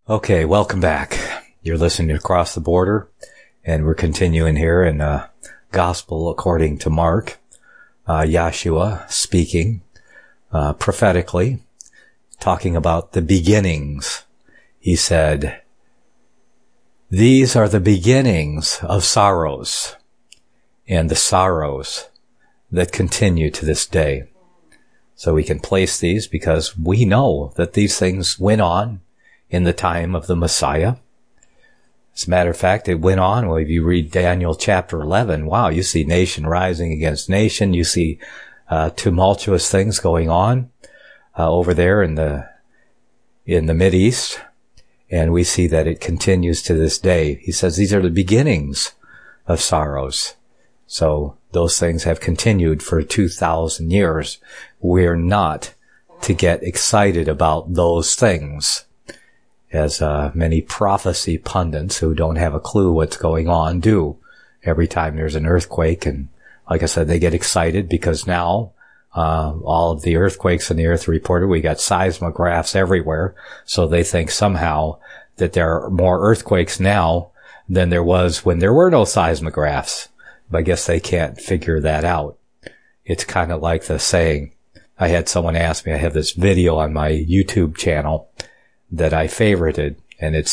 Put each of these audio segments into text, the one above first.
Okay, welcome back. You're listening to Across the Border, and we're continuing here in Gospel according to Mark. Yahshua speaking prophetically, talking about the beginnings. He said, "These are the beginnings of sorrows, and the sorrows that continue to this day." So we can place these because we know that these things went on in the time of the Messiah. As a matter of fact, it went on. Well, if you read Daniel chapter 11, wow, you see nation rising against nation. You see tumultuous things going on over there in the Mideast. And we see that it continues to this day. He says these are the beginnings of sorrows. So those things have continued for 2,000 years. We're not to get excited about those things, as many prophecy pundits who don't have a clue what's going on do every time there's an earthquake. And like I said, they get excited because now all of the earthquakes in the earth reported, we got seismographs everywhere. So they think somehow that there are more earthquakes now than there was when there were no seismographs. But I guess they can't figure that out. It's kind of like the saying, I had someone ask me, I have this video on my YouTube channel that I favorited, and it's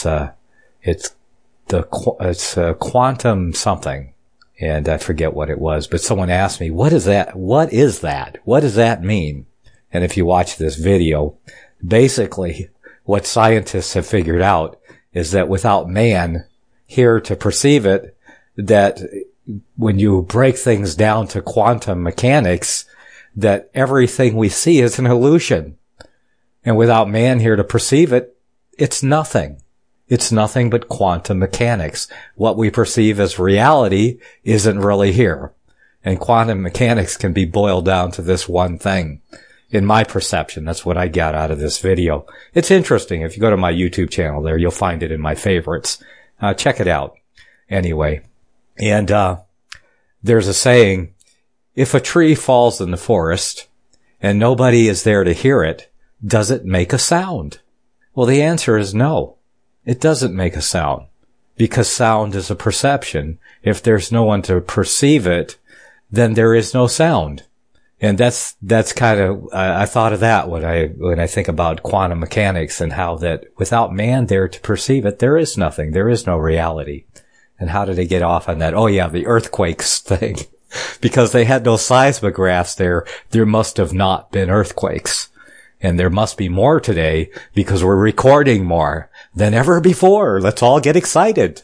quantum something, and I forget what it was, but someone asked me, what is that? What is that? What does that mean? And if you watch this video, basically what scientists have figured out is that without man here to perceive it, that when you break things down to quantum mechanics, that everything we see is an illusion. And without man here to perceive it, it's nothing. It's nothing but quantum mechanics. What we perceive as reality isn't really here. And quantum mechanics can be boiled down to this one thing. In my perception, that's what I got out of this video. It's interesting. If you go to my YouTube channel there, you'll find it in my favorites. Check it out. Anyway. And there's a saying, if a tree falls in the forest and nobody is there to hear it, does it make a sound? Well, the answer is no. It doesn't make a sound, because sound is a perception. If there's no one to perceive it, then there is no sound. And that's kind of, I thought of that when I think about quantum mechanics, and how that without man there to perceive it, there is nothing. There is no reality. And how did they get off on that? Oh yeah, the earthquakes thing. Because they had no seismographs there must have not been earthquakes. And there must be more today because we're recording more than ever before. Let's all get excited.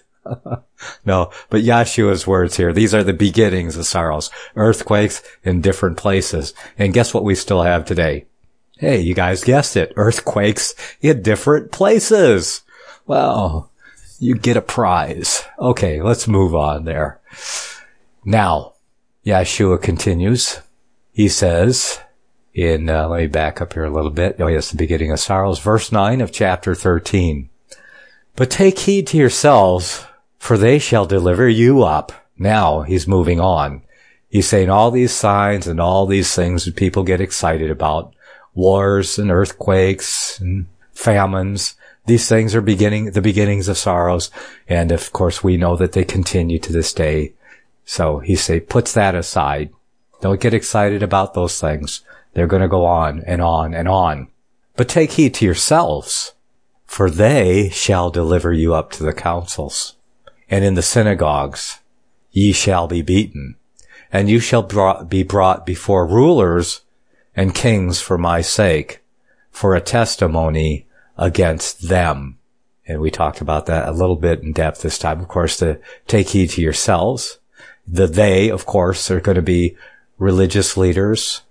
No, but Yahshua's words here, these are the beginnings of sorrows. Earthquakes in different places. And guess what we still have today? Hey, you guys guessed it. Earthquakes in different places. Well, you get a prize. Okay, let's move on there. Now, Yahshua continues. He says let me back up here a little bit. Oh yes, the beginning of sorrows. Verse 9 of chapter 13. But take heed to yourselves, for they shall deliver you up. Now, he's moving on. He's saying all these signs and all these things that people get excited about. Wars and earthquakes and famines. These things are the beginnings of sorrows. And of course, we know that they continue to this day. So he puts that aside. Don't get excited about those things. They're going to go on and on and on. But take heed to yourselves, for they shall deliver you up to the councils. And in the synagogues ye shall be beaten, and you shall be brought before rulers and kings for my sake, for a testimony against them. And we talked about that a little bit in depth this time. Of course, to take heed to yourselves. The they, of course, are going to be religious leaders,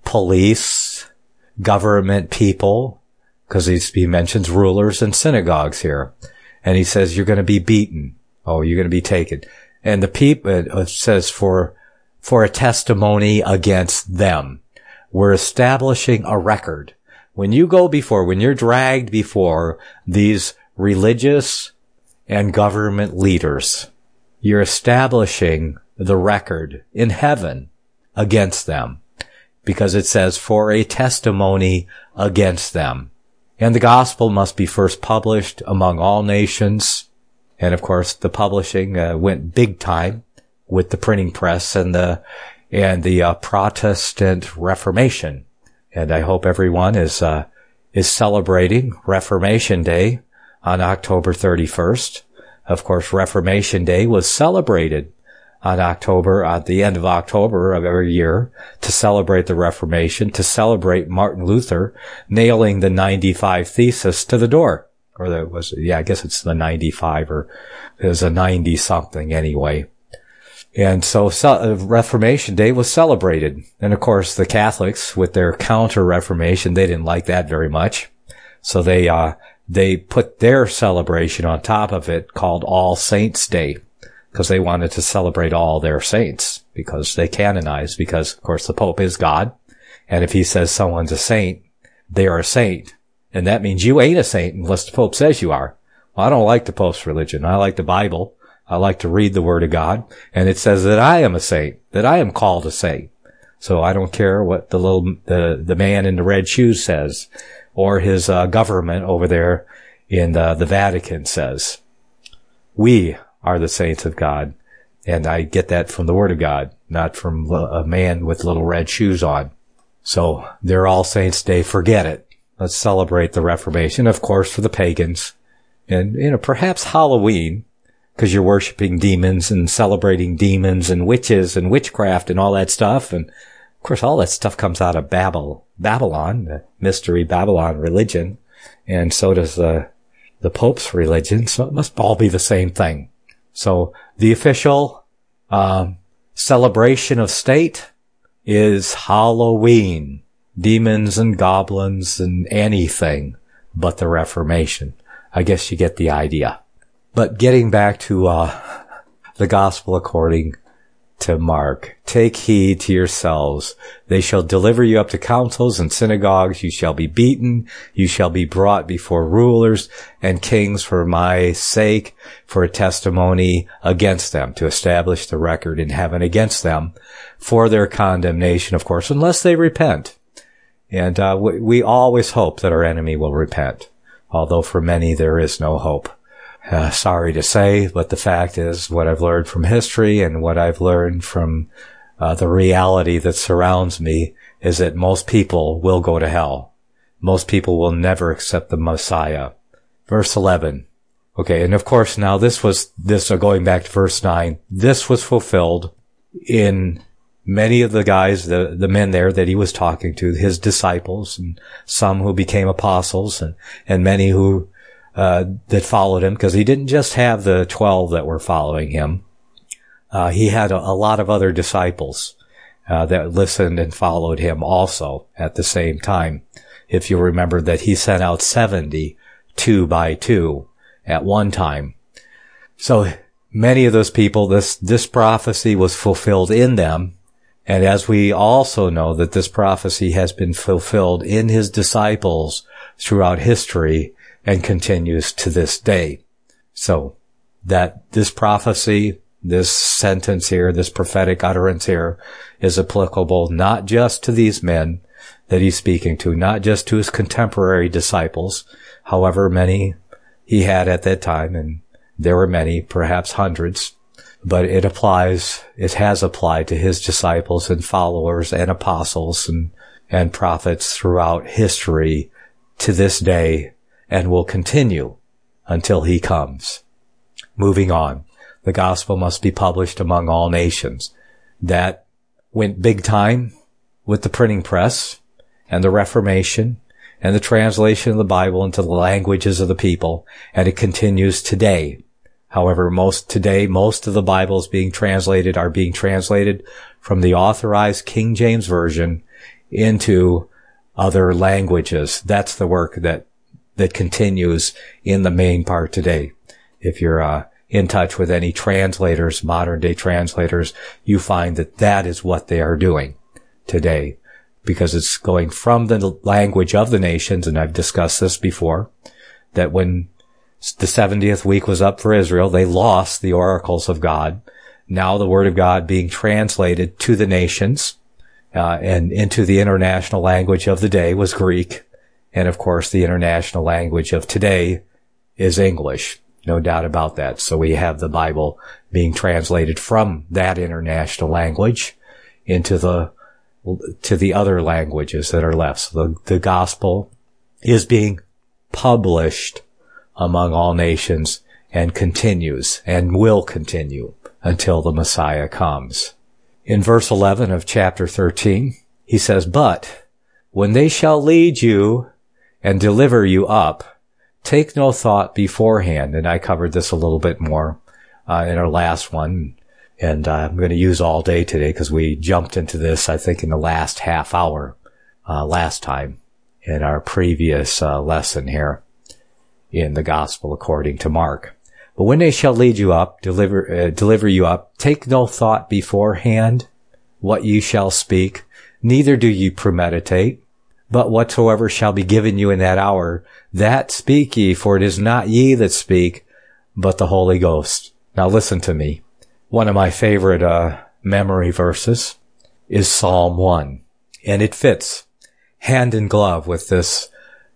police, government people, because he mentions rulers and synagogues here. And he says, you're going to be beaten. Oh, you're going to be taken. And the people, it says for a testimony against them. We're establishing a record. When you're dragged before these religious and government leaders, you're establishing the record in heaven against them. Because it says for a testimony against them. And the gospel must be first published among all nations. And of course, the publishing went big time with the printing press and the Protestant Reformation. And I hope everyone is celebrating Reformation Day on October 31st. Of course, Reformation Day was celebrated at the end of October of every year to celebrate the Reformation, to celebrate Martin Luther nailing the 95 Thesis to the door. I guess it's the 95, or it was a 90 something anyway. And so Reformation Day was celebrated. And of course, the Catholics, with their counter-Reformation, they didn't like that very much. So they put their celebration on top of it, called All Saints Day, because they wanted to celebrate all their saints, because they canonized, because of course the Pope is God. And if he says someone's a saint, they are a saint. And that means you ain't a saint unless the Pope says you are. Well, I don't like the Pope's religion. I like the Bible. I like to read the Word of God. And it says that I am a saint, that I am called a saint. So I don't care what the man in the red shoes says, or his government over there in the Vatican says. We are the saints of God. And I get that from the Word of God, not from a man with little red shoes on. So they're All Saints Day. Forget it. Let's celebrate the Reformation, of course, for the pagans. And, perhaps Halloween, because you're worshiping demons and celebrating demons and witches and witchcraft and all that stuff. And, of course, all that stuff comes out of Babylon, the mystery Babylon religion. And so does the Pope's religion. So it must all be the same thing. So the official celebration of state is Halloween. Demons and goblins and anything but the Reformation. I guess you get the idea. But getting back to the gospel according to Mark. Take heed to yourselves. They shall deliver you up to councils and synagogues. You shall be beaten. You shall be brought before rulers and kings for my sake, for a testimony against them, to establish the record in heaven against them for their condemnation, of course, unless they repent. And we always hope that our enemy will repent, although for many there is no hope. Sorry to say, but the fact is, what I've learned from history and what I've learned from the reality that surrounds me is that most people will go to hell. Most people will never accept the Messiah. Verse 11. Okay, and of course now going back to verse 9, this was fulfilled in many of the guys, the men there that he was talking to, his disciples, and some who became apostles, and many who that followed him, because he didn't just have the 12 that were following him. He had a lot of other disciples that listened and followed him also at the same time. If you remember that he sent out 70, 2 by 2 at one time. So many of those people, this prophecy was fulfilled in them. And as we also know that this prophecy has been fulfilled in his disciples throughout history and continues to this day. So that this prophecy, this sentence here, this prophetic utterance here is applicable not just to these men that he's speaking to, not just to his contemporary disciples, however many he had at that time, and there were many, perhaps hundreds, but it has applied to his disciples and followers and apostles and prophets throughout history to this day, and will continue until he comes. Moving on. The gospel must be published among all nations. That went big time with the printing press and the Reformation and the translation of the Bible into the languages of the people, and it continues today. However, most of the Bibles are being translated from the authorized King James Version into other languages. That's the work that continues in the main part today. If you're in touch with any translators, modern day translators, you find that is what they are doing today, because it's going from the language of the nations. And I've discussed this before, that when the 70th week was up for Israel, they lost the oracles of God. Now the word of God being translated to the nations, and into the international language of the day was Greek. And of course, the international language of today is English. No doubt about that. So we have the Bible being translated from that international language into to the other languages that are left. So the gospel is being published among all nations and continues and will continue until the Messiah comes. In verse 11 of chapter 13, he says, "But when they shall lead you and deliver you up, take no thought beforehand." And I covered this a little bit more in our last one. And I'm going to use all day today because we jumped into this, I think, in the last half hour last time in our previous lesson here in the Gospel according to Mark. "But when they shall lead you up, deliver you up, take no thought beforehand what you shall speak, neither do ye premeditate. But whatsoever shall be given you in that hour, that speak ye, for it is not ye that speak, but the Holy Ghost." Now listen to me. One of my favorite memory verses is Psalm 1, and it fits hand in glove with this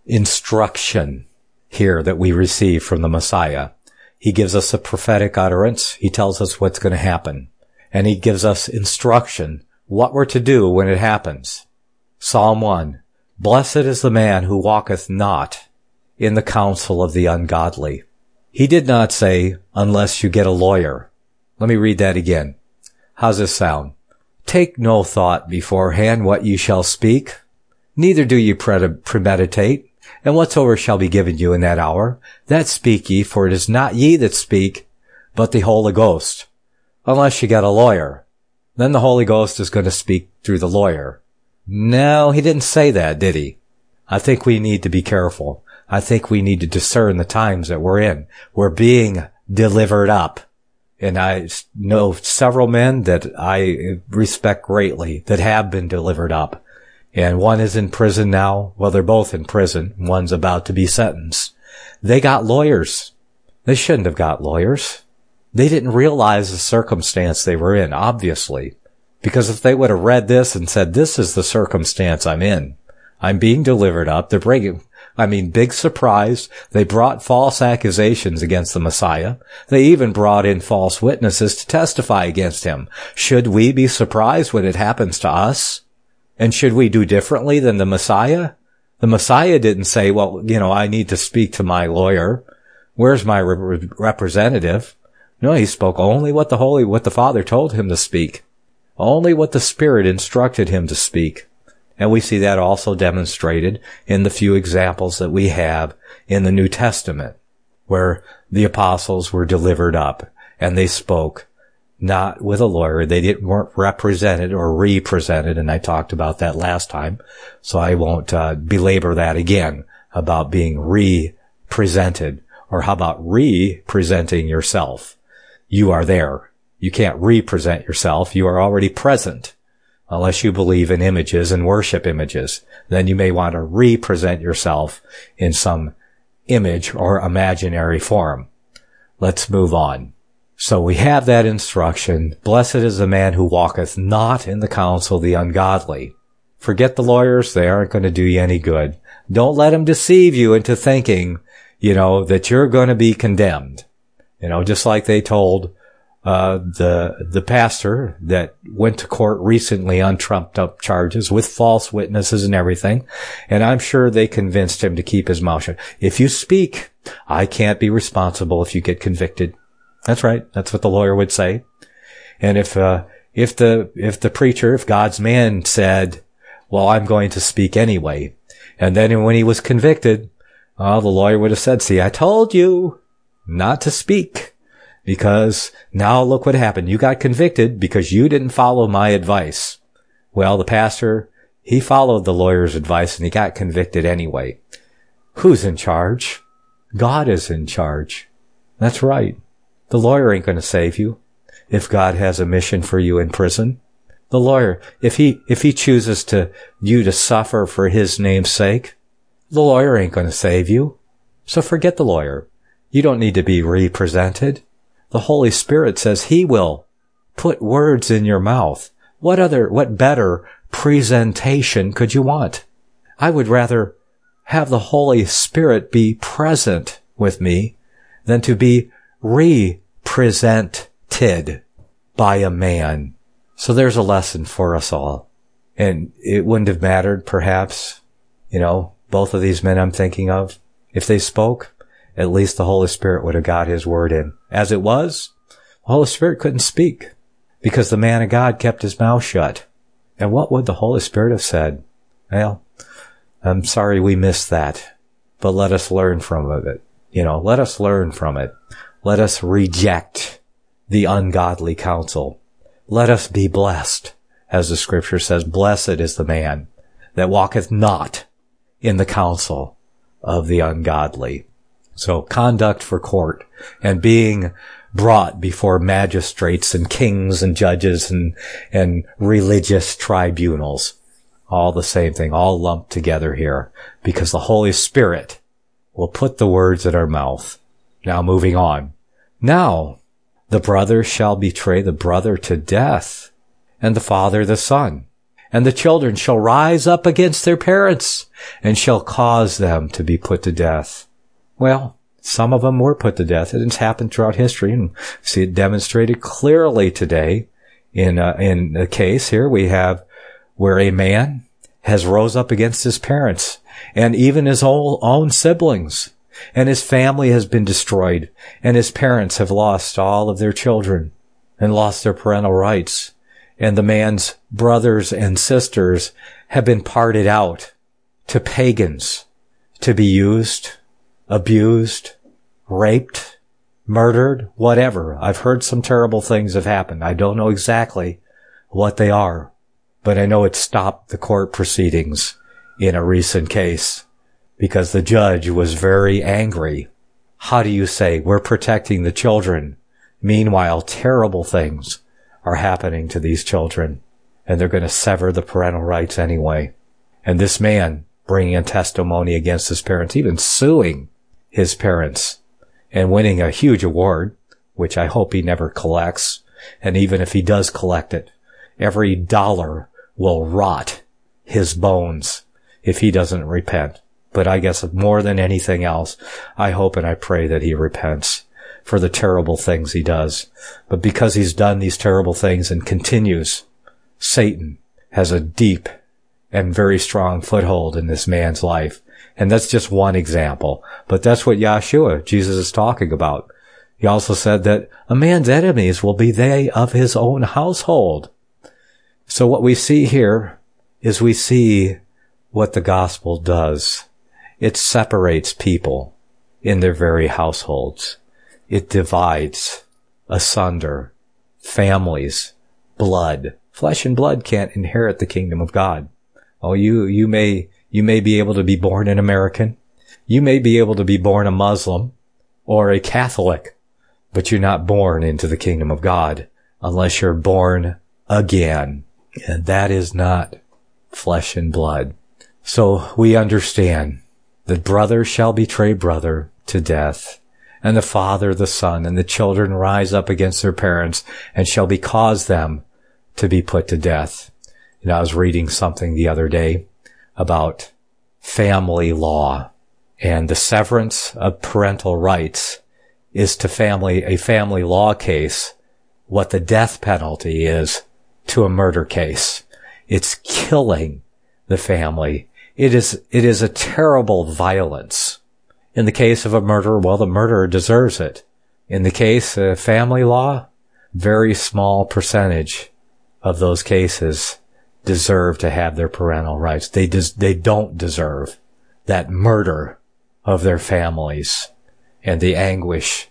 instruction here that we receive from the Messiah. He gives us a prophetic utterance. He tells us what's going to happen, and he gives us instruction, what we're to do when it happens. Psalm 1, "Blessed is the man who walketh not in the counsel of the ungodly." He did not say, unless you get a lawyer. Let me read that again. How's this sound? "Take no thought beforehand what you shall speak, neither do ye premeditate, and whatsoever shall be given you in that hour, that speak ye, for it is not ye that speak, but the Holy Ghost." Unless you get a lawyer. Then the Holy Ghost is going to speak through the lawyer. No, he didn't say that, did he? I think we need to be careful. I think we need to discern the times that we're in. We're being delivered up. And I know several men that I respect greatly that have been delivered up. And one is in prison now. Well, they're both in prison. One's about to be sentenced. They got lawyers. They shouldn't have got lawyers. They didn't realize the circumstance they were in, obviously. Because if they would have read this and said, "This is the circumstance I'm in. I'm being delivered up." They're big surprise. They brought false accusations against the Messiah. They even brought in false witnesses to testify against him. Should we be surprised when it happens to us? And should we do differently than the Messiah? The Messiah didn't say, "Well, I need to speak to my lawyer. Where's my representative?" No, he spoke only what the Father told him to speak. Only what the Spirit instructed him to speak. And we see that also demonstrated in the few examples that we have in the New Testament, where the apostles were delivered up and they spoke not with a lawyer. They weren't represented or represented, and I talked about that last time, so I won't belabor that again about being represented. Or how about representing yourself? You are there. You can't represent yourself. You are already present. Unless you believe in images and worship images, then you may want to represent yourself in some image or imaginary form. Let's move on. So we have that instruction. "Blessed is the man who walketh not in the counsel of the ungodly." Forget the lawyers. They aren't going to do you any good. Don't let them deceive you into thinking, that you're going to be condemned. Just like they told the pastor that went to court recently on trumped up charges with false witnesses and everything. And I'm sure they convinced him to keep his mouth shut. "If you speak, I can't be responsible if you get convicted." That's right. That's what the lawyer would say. And if the preacher, if God's man said, "Well, I'm going to speak anyway," and then when he was convicted, the lawyer would have said, "See, I told you not to speak. Because now look what happened. You got convicted because you didn't follow my advice." Well, the pastor, he followed the lawyer's advice and he got convicted anyway. Who's in charge? God is in charge. That's right. The lawyer ain't going to save you if God has a mission for you in prison. The lawyer, if he chooses you to suffer for his name's sake, the lawyer ain't going to save you. So forget the lawyer. You don't need to be represented. The Holy Spirit says he will put words in your mouth. What better presentation could you want? I would rather have the Holy Spirit be present with me than to be represented by a man. So there's a lesson for us all. And it wouldn't have mattered, perhaps, both of these men I'm thinking of, if they spoke, at least the Holy Spirit would have got his word in. As it was, the Holy Spirit couldn't speak because the man of God kept his mouth shut. And what would the Holy Spirit have said? Well, I'm sorry we missed that, but let us learn from it. Let us learn from it. Let us reject the ungodly counsel. Let us be blessed. As the scripture says, blessed is the man that walketh not in the counsel of the ungodly. So conduct for court and being brought before magistrates and kings and judges and religious tribunals. All the same thing, all lumped together here, because the Holy Spirit will put the words in our mouth. Now moving on. Now the brother shall betray the brother to death, and the father the son. And the children shall rise up against their parents, and shall cause them to be put to death. Well, some of them were put to death. It's happened throughout history, and see it demonstrated clearly today. In a case here, we have where a man has rose up against his parents, and even his own siblings, and his family has been destroyed, and his parents have lost all of their children, and lost their parental rights. And the man's brothers and sisters have been parted out to pagans to be used, abused, raped, murdered, whatever. I've heard some terrible things have happened. I don't know exactly what they are, but I know it stopped the court proceedings in a recent case because the judge was very angry. How do you say we're protecting the children? Meanwhile, terrible things are happening to these children, and they're going to sever the parental rights anyway. And this man bringing a testimony against his parents, even suing his parents, and winning a huge award, which I hope he never collects. And even if he does collect it, every dollar will rot his bones if he doesn't repent. But I guess more than anything else, I hope and I pray that he repents for the terrible things he does. But because he's done these terrible things and continues, Satan has a deep and very strong foothold in this man's life. And that's just one example. But that's what Yeshua, Jesus, is talking about. He also said that a man's enemies will be they of his own household. So what we see here is we see what the gospel does. It separates people in their very households. It divides asunder families, blood. Flesh and blood can't inherit the kingdom of God. Oh, you may be able to be born an American. You may be able to be born a Muslim or a Catholic, but you're not born into the kingdom of God unless you're born again. And that is not flesh and blood. So we understand that brother shall betray brother to death, and the father the son, and the children rise up against their parents, and shall be cause them to be put to death. I was reading something the other day about family law, and the severance of parental rights is to a family law case what the death penalty is to a murder case. It's killing the family. It is a terrible violence. In the case of a murder, well, the murderer deserves it. In the case of family law, very small percentage of those cases deserve to have their parental rights. They don't deserve that murder of their families and the anguish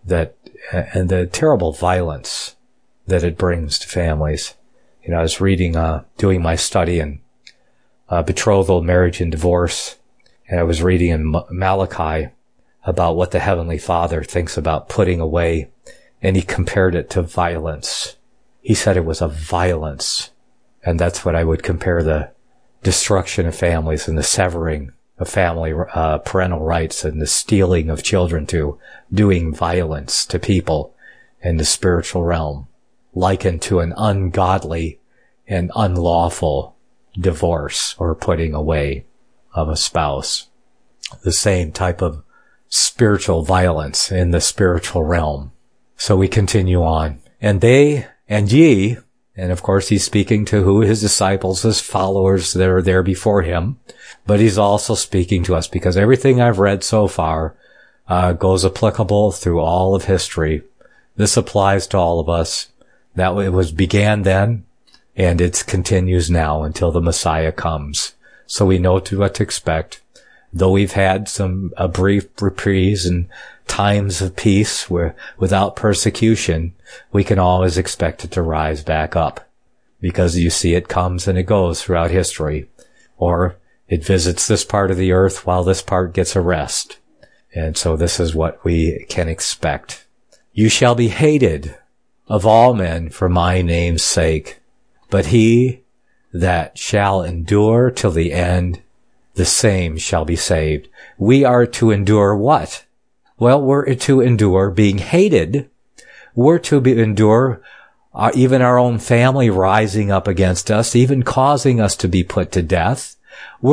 and the terrible violence that it brings to families. I was reading, doing my study in betrothal, marriage, and divorce, and I was reading in Malachi about what the Heavenly Father thinks about putting away, and he compared it to violence. He said it was a violence, and that's what I would compare the destruction of families and the severing of family parental rights and the stealing of children to, doing violence to people in the spiritual realm, likened to an ungodly and unlawful divorce or putting away of a spouse. the same type of spiritual violence in the spiritual realm. So we continue on. And they, and ye, and of course he's speaking to who? His disciples, his followers that are there before him. But he's also speaking to us because everything I've read so far goes applicable through all of history. This applies to all of us. That it began then, and it continues now until the Messiah comes. So we know what to expect. Though we've had a brief reprise and times of peace where without persecution, we can always expect it to rise back up. Because you see it comes and it goes throughout history. Or it visits this part of the earth while this part gets a rest. And so this is what we can expect. You shall be hated of all men for my name's sake, but he that shall endure till the end, the same shall be saved. We are to endure what? Well, we're to endure being hated. We're to endure even our own family rising up against us, even causing us to be put to death. We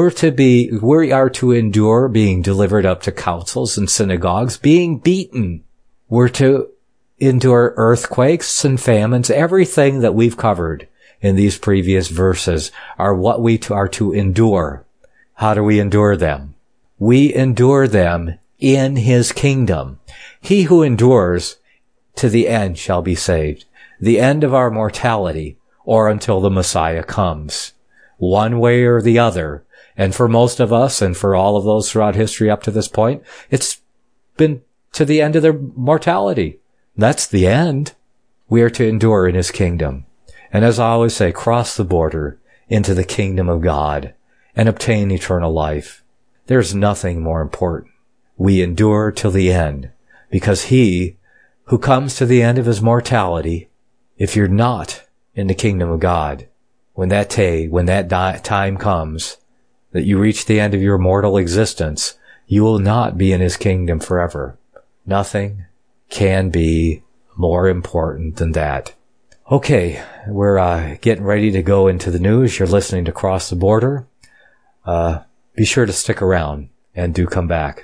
are to endure being delivered up to councils and synagogues, being beaten. We're to endure earthquakes and famines. Everything that we've covered in these previous verses are what we are to endure. How do we endure them? We endure them in his kingdom. He who endures to the end shall be saved. The end of our mortality, or until the Messiah comes. One way or the other. And for most of us, and for all of those throughout history up to this point, it's been to the end of their mortality. That's the end. We are to endure in his kingdom. And as I always say, cross the border into the kingdom of God and obtain eternal life. There's nothing more important. We endure till the end, because he who comes to the end of his mortality, if you're not in the kingdom of God, when that time comes, that you reach the end of your mortal existence, you will not be in his kingdom forever. Nothing can be more important than that. Okay, we're getting ready to go into the news. You're listening to Cross the Border. Be sure to stick around and do come back.